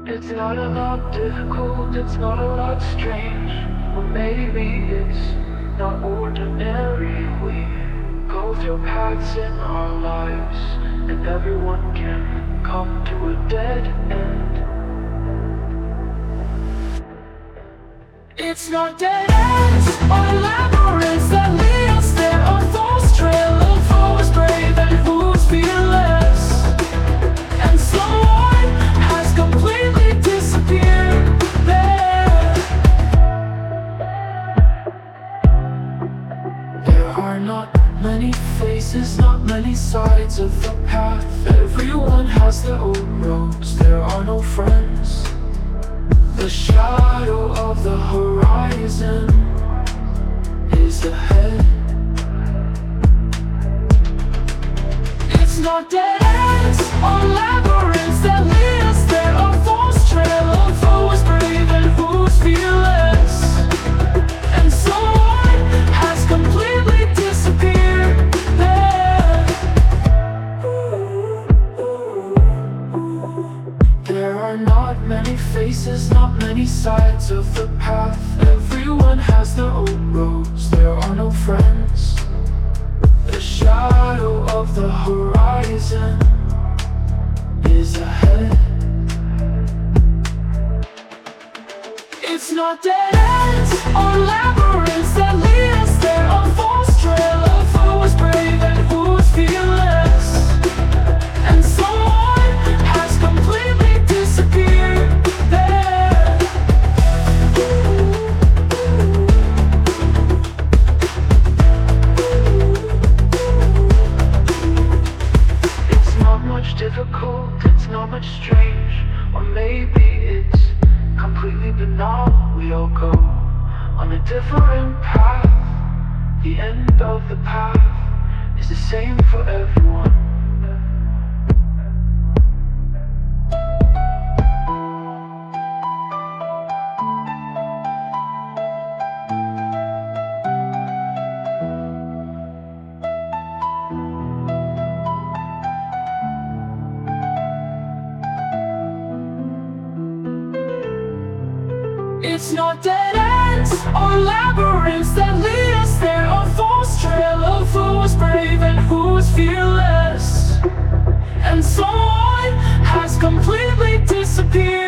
It's not a lot difficult, it's not a lot strange. Or maybe it's not ordinary. We go through paths in our lives, and everyone can come to a dead end. It's not dead ends or labyrinths that lead us there. A false trail of who's brave and who's fearless, and someone has completely disappeared there. There are not many faces, not many sides of the path. Everyone has their own roads, there are no friends. The shadow of the horizon is ahead. It's not dead ends or labyrinths that lead us there. A false trail of who's brave and who's fearless, and someone has completely disappeared there. There are not many faces, not many sides of the path. Everyone has their own roads, there are no friends. The shadow of the horizon is ahead. It's not dead ends or labyrinths that lead us there. A false trail of who's brave and who's fearless, and someone has completely disappeared there. It's not much difficult, it's not much strange. Or maybe it's completely banal. We all go on a different path. The end of the path is the same for everyone. It's not dead ends or labyrinths that lead us there. A false trail of who's brave and who's fearless, and someone has completely disappeared.